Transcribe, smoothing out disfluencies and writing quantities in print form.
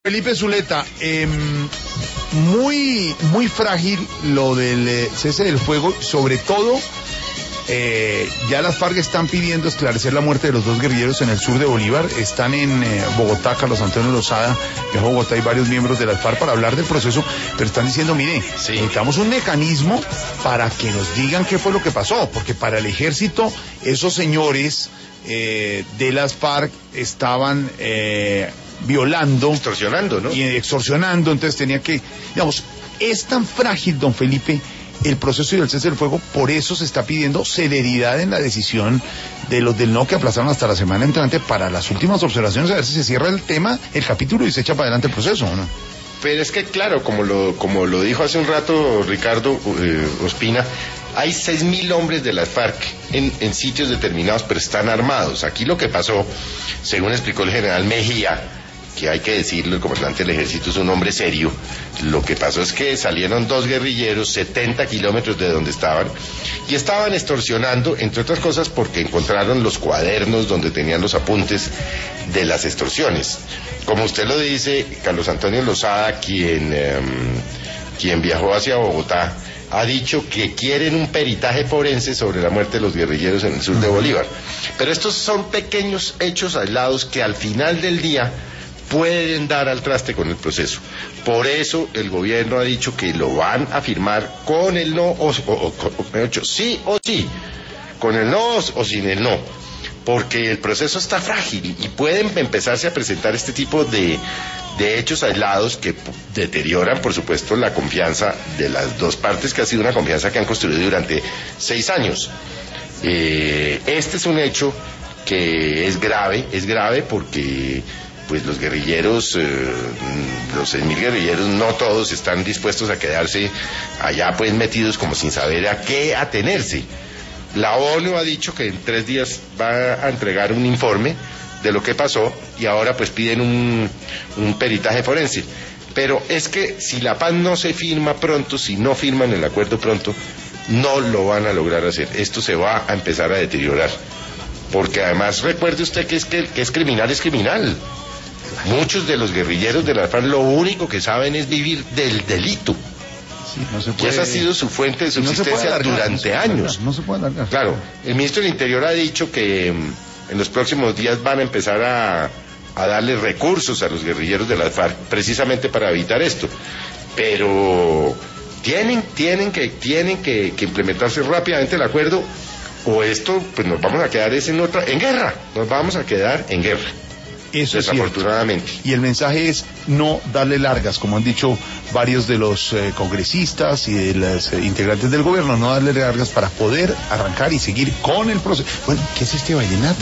Felipe Zuleta, muy frágil lo del cese del fuego, sobre todo ya las FARC están pidiendo esclarecer la muerte de los dos guerrilleros en el sur de Bolívar. Están en Bogotá, Carlos Antonio Lozada, viajó a Bogotá, y varios miembros de las FARC para hablar del proceso, pero están diciendo, mire, necesitamos un mecanismo para que nos digan qué fue lo que pasó, porque para el ejército esos señores de las FARC estaban violando, extorsionando, ¿no? Y extorsionando, entonces tenía que, digamos, es tan frágil, don Felipe, el proceso y el cese del fuego, por eso se está pidiendo celeridad en la decisión de los del no, que aplazaron hasta la semana entrante para las últimas observaciones, a ver si se cierra el tema, el capítulo, y se echa para adelante el proceso, ¿no? Pero es que, claro, como lo dijo hace un rato Ricardo Ospina, hay 6.000 hombres de las FARC en sitios determinados, pero están armados. Aquí lo que pasó, según explicó el general Mejía, que hay que decirlo, el comandante del ejército es un hombre serio, lo que pasó es que salieron dos guerrilleros 70 kilómetros de donde estaban, y estaban extorsionando, entre otras cosas porque encontraron los cuadernos donde tenían los apuntes de las extorsiones. Como usted lo dice, Carlos Antonio Lozada, quien viajó hacia Bogotá, ha dicho que quieren un peritaje forense sobre la muerte de los guerrilleros en el sur de Bolívar. Pero estos son pequeños hechos aislados que al final del día pueden dar al traste con el proceso. Por eso el gobierno ha dicho que lo van a firmar con el no, sí o sí, con el no o sin el no, porque el proceso está frágil y pueden empezarse a presentar este tipo de hechos aislados que deterioran, por supuesto, la confianza de las dos partes, que ha sido una confianza que han construido durante 6 años. Este es un hecho que es grave porque pues los guerrilleros, los 6.000 guerrilleros, no todos están dispuestos a quedarse allá pues metidos como sin saber a qué atenerse. La ONU ha dicho que en 3 días va a entregar un informe de lo que pasó, y ahora pues piden un peritaje forense. Pero es que si la paz no se firma pronto, si no firman el acuerdo pronto, no lo van a lograr hacer. Esto se va a empezar a deteriorar, porque además recuerde usted que es criminal es criminal. Muchos de los guerrilleros de la FARC lo único que saben es vivir del delito. Sí, no se puede, y esa ha sido su fuente de subsistencia durante años. No se puede alargar. Claro, el ministro del Interior ha dicho que en los próximos días van a empezar a darle recursos a los guerrilleros de la FARC precisamente para evitar esto. Pero tienen que implementarse rápidamente el acuerdo, o esto pues nos vamos a quedar en guerra. Nos vamos a quedar en guerra. Eso es desafortunadamente. Cierto. Y el mensaje es no darle largas, como han dicho varios de los congresistas y de los integrantes del gobierno, no darle largas para poder arrancar y seguir con el proceso. Bueno, ¿qué es este vallenato?